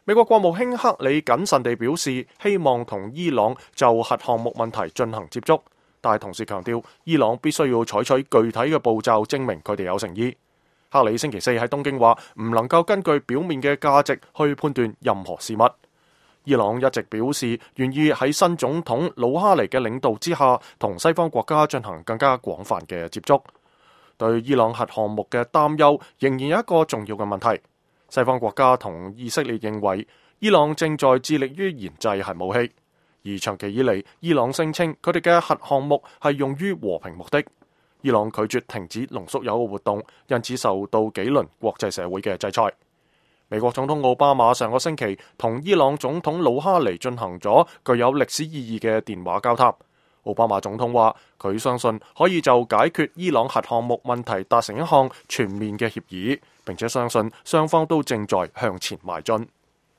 美國國務卿克里謹慎地表示，希望同伊朗就核項目問題進行接觸，但係同時強調，伊朗必須要採取具體嘅步驟，證明佢哋有誠意。克里星期四喺東京話，唔能夠根據表面嘅價值去判斷任何事物。伊朗一直表示願意喺新總統魯哈尼嘅領導之下，同西方國家進行更加廣泛嘅接觸。對伊朗核項目嘅擔憂仍然有一個重要嘅問題。西方國家同以色列認為伊朗正在致力於研製核武器，而長期以嚟，伊朗聲稱佢哋嘅核項目係用於和平目的。伊朗拒絕停止濃縮鈾嘅活動，因此受到幾輪國際社會嘅制裁。美國總統奧巴馬上個星期同伊朗總統魯哈尼進行咗具有歷史意義嘅電話交談。奧巴馬總統話，佢相信可以就解決伊朗核項目問題達成一項全面嘅協議，並且相信雙方都正在向前邁進。